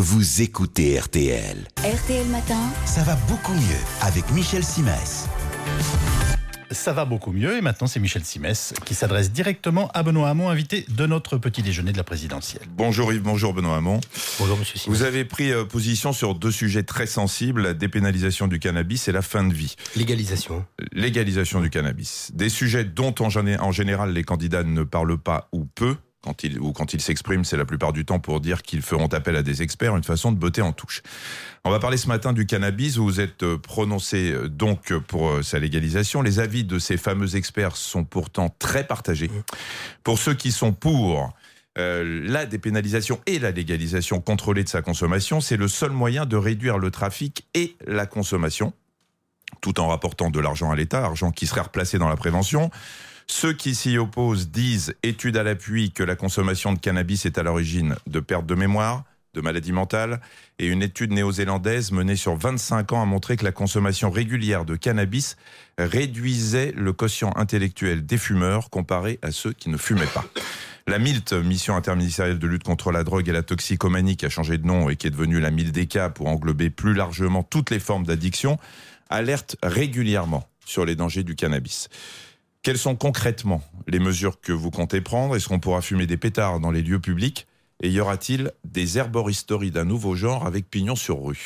vous écoutez RTL. RTL Matin, Ça va beaucoup mieux avec Michel Simès. Ça va beaucoup mieux et maintenant c'est Michel Simès qui s'adresse directement à Benoît Hamon, invité de notre petit déjeuner de la présidentielle. Bonjour Yves, bonjour Benoît Hamon. Bonjour Monsieur Simès. Vous avez pris position sur deux sujets très sensibles, la dépénalisation du cannabis et la fin de vie. Légalisation du cannabis. Des sujets dont en général les candidats ne parlent pas ou peu. Quand ils s'expriment, c'est la plupart du temps pour dire qu'ils feront appel à des experts, une façon de botter en touche. On va parler ce matin du cannabis, où vous êtes prononcé donc pour sa légalisation. Les avis de ces fameux experts sont pourtant très partagés. Pour ceux qui sont pour la dépénalisation et la légalisation contrôlée de sa consommation, c'est le seul moyen de réduire le trafic et la consommation, tout en rapportant de l'argent à l'État, argent qui serait replacé dans la prévention. Ceux qui s'y opposent disent, études à l'appui, que la consommation de cannabis est à l'origine de perte de mémoire, de maladies mentales, et une étude néo-zélandaise menée sur 25 ans a montré que la consommation régulière de cannabis réduisait le quotient intellectuel des fumeurs comparé à ceux qui ne fumaient pas. La MILT, mission interministérielle de lutte contre la drogue et la toxicomanie, qui a changé de nom et qui est devenue la MILDECA pour englober plus largement toutes les formes d'addiction, alerte régulièrement sur les dangers du cannabis. Quelles sont concrètement les mesures que vous comptez prendre ? Est-ce qu'on pourra fumer des pétards dans les lieux publics ? Et y aura-t-il des herboristeries d'un nouveau genre avec pignon sur rue ?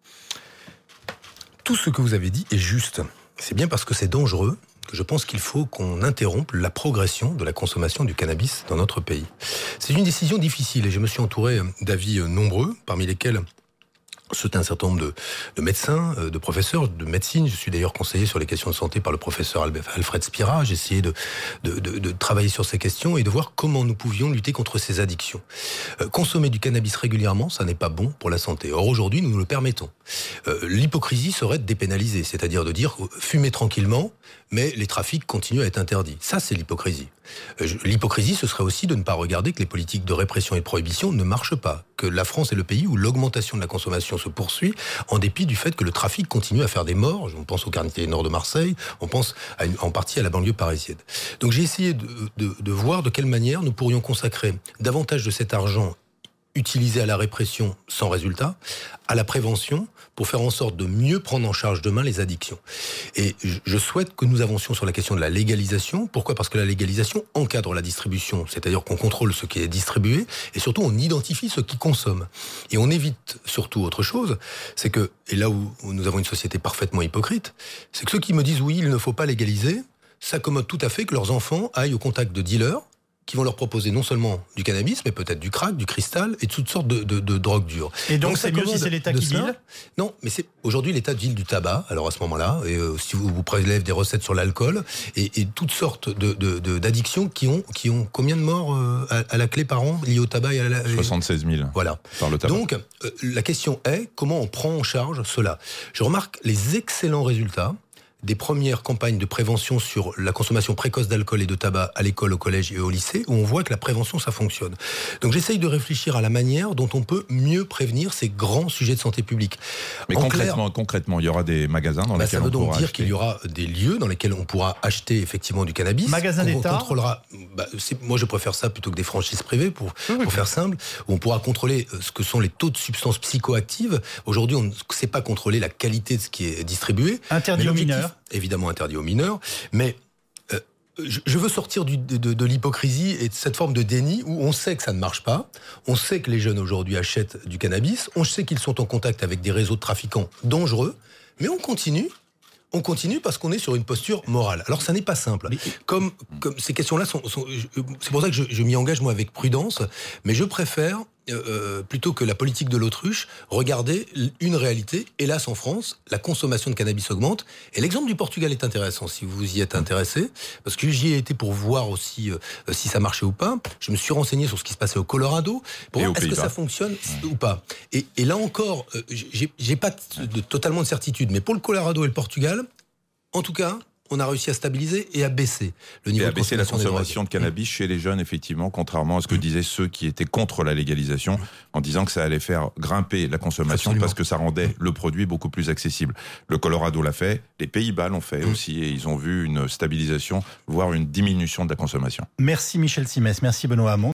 Tout ce que vous avez dit est juste. C'est bien parce que c'est dangereux que je pense qu'il faut qu'on interrompe la progression de la consommation du cannabis dans notre pays. C'est une décision difficile et je me suis entouré d'avis nombreux, parmi lesquels c'est un certain nombre de médecins, de professeurs de médecine. Je suis d'ailleurs conseillé sur les questions de santé par le professeur Alfred Spira. J'ai essayé de travailler sur ces questions et de voir comment nous pouvions lutter contre ces addictions. Consommer du cannabis régulièrement, ça n'est pas bon pour la santé. Or, aujourd'hui, nous le permettons. L'hypocrisie serait de dépénaliser, c'est-à-dire de dire fumer tranquillement, mais les trafics continuent à être interdits. Ça, c'est l'hypocrisie. L'hypocrisie, ce serait aussi de ne pas regarder que les politiques de répression et de prohibition ne marchent pas, que la France est le pays où l'augmentation de la consommation se poursuit, en dépit du fait que le trafic continue à faire des morts. On pense au quartier nord de Marseille, on pense en partie à la banlieue parisienne. Donc j'ai essayé de voir de quelle manière nous pourrions consacrer davantage de cet argent utilisé à la répression sans résultat, à la prévention, pour faire en sorte de mieux prendre en charge demain les addictions. Et je souhaite que nous avancions sur la question de la légalisation. Pourquoi ? Parce que la légalisation encadre la distribution, c'est-à-dire qu'on contrôle ce qui est distribué, et surtout on identifie ceux qui consomment. Et on évite surtout autre chose, c'est que, et là où nous avons une société parfaitement hypocrite, c'est que ceux qui me disent oui, il ne faut pas légaliser, s'accommodent tout à fait que leurs enfants aillent au contact de dealers, qui vont leur proposer non seulement du cannabis, mais peut-être du crack, du cristal et toutes sortes de drogues dures. Et donc c'est mieux si c'est l'État qui deal ? Non, mais aujourd'hui l'État deal du tabac, alors à ce moment-là, et si vous prélèvez des recettes sur l'alcool, et toutes sortes d'addictions qui ont combien de morts à la clé par an liées au tabac et à la... 76 000 voilà. Par le tabac. Donc la question est, comment on prend en charge cela ? Je remarque les excellents résultats des premières campagnes de prévention sur la consommation précoce d'alcool et de tabac à l'école, au collège et au lycée, où on voit que la prévention, ça fonctionne. Donc j'essaye de réfléchir à la manière dont on peut mieux prévenir ces grands sujets de santé publique. Mais concrètement, il y aura des magasins dans lesquels on pourra acheter. Ça veut donc dire qu'il y aura des lieux dans lesquels on pourra acheter effectivement du cannabis. Magasins d'État. On contrôlera. Moi, je préfère ça plutôt que des franchises privées pour faire simple. Où on pourra contrôler ce que sont les taux de substances psychoactives. Aujourd'hui, on ne sait pas contrôler la qualité de ce qui est distribué. Interdit aux mineurs. Évidemment interdit aux mineurs, mais je veux sortir de l'hypocrisie et de cette forme de déni où on sait que ça ne marche pas, on sait que les jeunes aujourd'hui achètent du cannabis, on sait qu'ils sont en contact avec des réseaux de trafiquants dangereux, mais on continue parce qu'on est sur une posture morale. Alors ça n'est pas simple. Comme ces questions-là c'est pour ça que je m'y engage moi avec prudence, mais je préfère plutôt que la politique de l'autruche, regarder une réalité. Hélas, en France, la consommation de cannabis augmente. Et l'exemple du Portugal est intéressant, si vous y êtes intéressé, parce que j'y ai été pour voir aussi si ça marchait ou pas. Je me suis renseigné sur ce qui se passait au Colorado, pour voir est-ce que ça fonctionne ou pas. Et là encore, j'ai pas totalement de certitude, mais pour le Colorado et le Portugal, en tout cas, on a réussi à stabiliser et à baisser le niveau de la consommation de cannabis chez les jeunes, effectivement, contrairement à ce que disaient ceux qui étaient contre la légalisation, en disant que ça allait faire grimper la consommation. Absolument. Parce que ça rendait le produit beaucoup plus accessible. Le Colorado l'a fait, les Pays-Bas l'ont fait aussi, et ils ont vu une stabilisation, voire une diminution de la consommation. Merci Michel Simès, merci Benoît Hamon.